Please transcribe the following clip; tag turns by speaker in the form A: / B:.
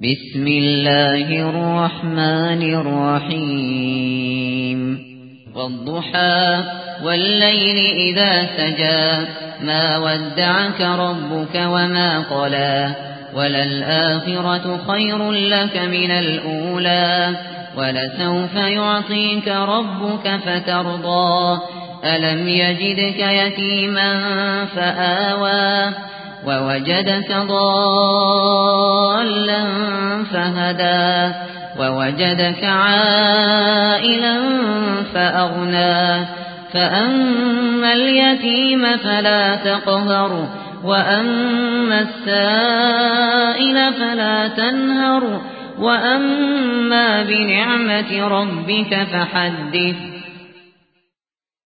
A: بسم الله الرحمن الرحيم والضحى والليل إذا سجى ما ودعك ربك وما قلى وللآخرة خير لك من الأولى ولسوف يعطيك ربك فترضى ألم يجدك يتيما فآوى ووجدك ضالا فهدى ووجدك عائلا فأغنى فأما اليتيم فلا تقهر وأما السائل فلا تنهر وأما بنعمة ربك فحدث